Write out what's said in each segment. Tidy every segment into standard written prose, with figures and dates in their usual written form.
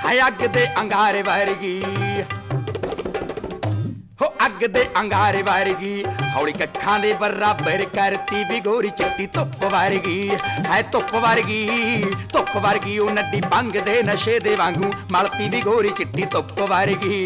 है अग दे अंगारे वर्गी हो अग दे अंगारे वर्गी हौली कखां दे बराबर करती भी गोरी चिट्टी धुप वर्गी है धुप वर्गी ओ नड्डी भंग दे नशे दे वांगू मलती भी गोरी चिट्टी धुप वर्गी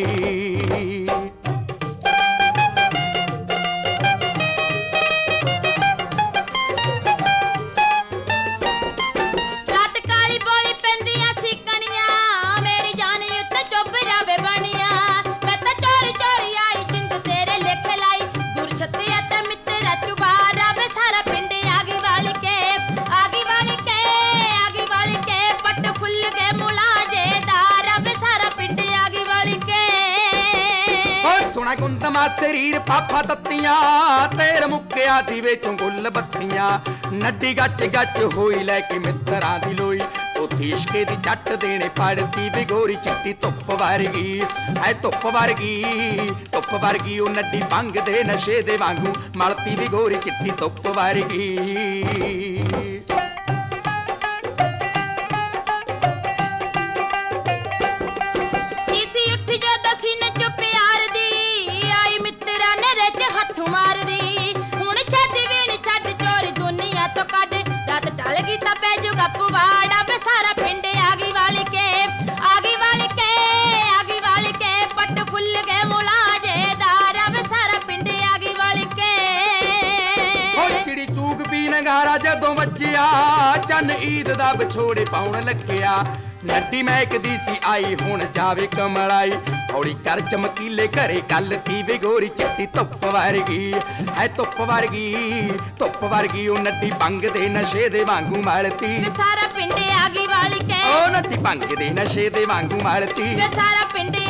गुंदमा शरीर पापा तत्तियां तेर मुक्या दी विचों गुल बत्तियां नड्डी गच गच होई लैके मित्तरां दी लोई उठी इश्के दी जट देने पड़ती भी गोरी चिट्टी धुप वर्गी है धुप वर्गी ओ नड्डी भंग दे नशे दे वांगू मलती भी गोरी चिट्टी धुप वर्गी नगारा जदों वज्जिया चन ईद दा विछोड़े पाउण लग्गिया नड्डी महकदी सी आई हुण जावे कमलाई हौली कर चमकीले घरे गल दी गोरी चिट्टी धुप वर्गी है धुप वर्गी ओ नड्डी भंग दे नशे दे वांगू मलती सारा पिंड आगी वाली के ओ नड्डी भंग दे नशे दे वांगू मलती सारा पिंड